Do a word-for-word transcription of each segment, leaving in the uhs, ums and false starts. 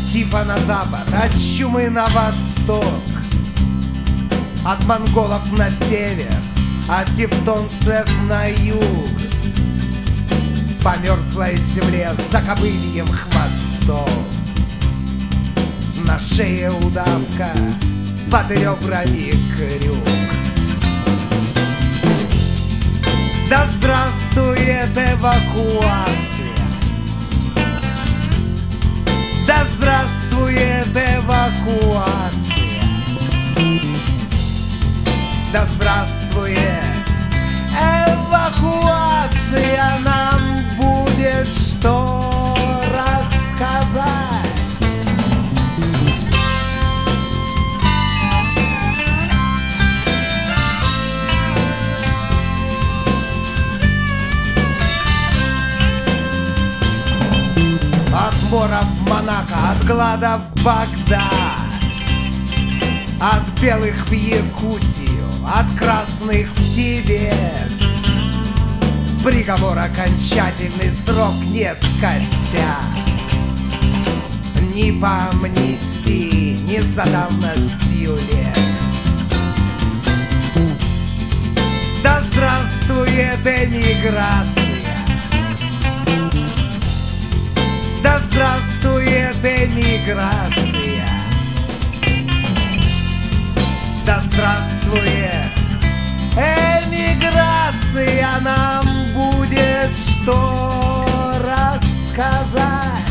тифа на запад, от чумы на восток, от монголов на север, от тевтонцев на юг. По мерзлой земле за кобыльем хвостом, на шее удавка, под ребрами крюк. Да здравствует эвакуация! Да здравствует эвакуация! Да здравствует эвакуация! Нам будет что рассказать. От мора в Монако, от глада в Багдад, от белых в Якутию, от красных в Тибет. Приговор окончательный, срок не скостят. Ни по амнистии, ни за давностью лет. Да здравствует эмиграция! Да здравствует эмиграция! Да здравствует эмиграция! Нам будет что рассказать.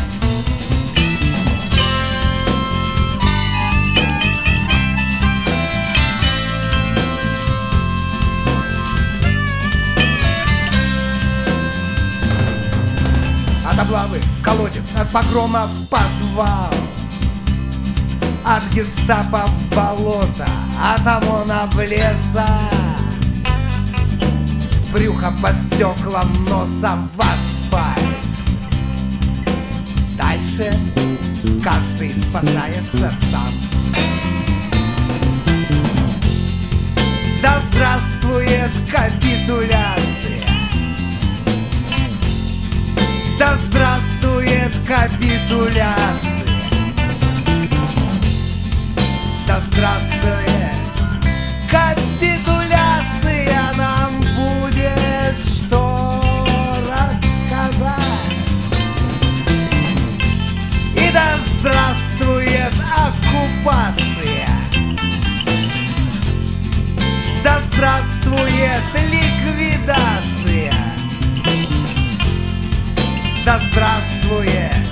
От облавы в колодец, от погрома в подвал, от гестапо в болото, от ОМОНа в леса. Брюхо по стеклам, носом в асфальт. Дальше каждый спасается сам. Да здравствует капитуляция! Да здравствует капитуляция! Да здравствует капитуляция! Нам будет что рассказать. И да здравствует оккупация! Да здравствует ликвидация! Да здравствует